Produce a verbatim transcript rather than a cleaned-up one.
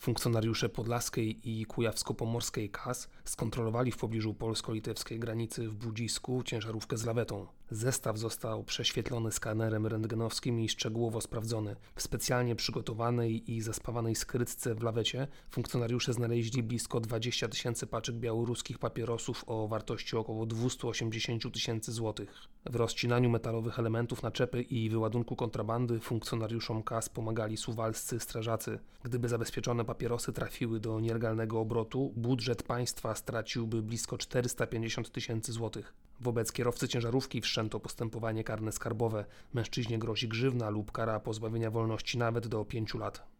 Funkcjonariusze podlaskiej i kujawsko-pomorskiej K A S skontrolowali w pobliżu polsko-litewskiej granicy w Budzisku ciężarówkę z lawetą. Zestaw został prześwietlony skanerem rentgenowskim i szczegółowo sprawdzony. W specjalnie przygotowanej i zaspawanej skrytce w lawecie funkcjonariusze znaleźli blisko dwadzieścia tysięcy paczek białoruskich papierosów o wartości około dwieście osiemdziesiąt tysięcy złotych. W rozcinaniu metalowych elementów naczepy i wyładunku kontrabandy funkcjonariuszom K A S pomagali suwalscy strażacy. Gdyby zabezpieczone papierosy trafiły do nielegalnego obrotu, budżet państwa straciłby blisko czterysta pięćdziesiąt tysięcy złotych. Wobec kierowcy ciężarówki wszczęto postępowanie karne skarbowe. Mężczyźnie grozi grzywna lub kara pozbawienia wolności nawet do pięciu lat.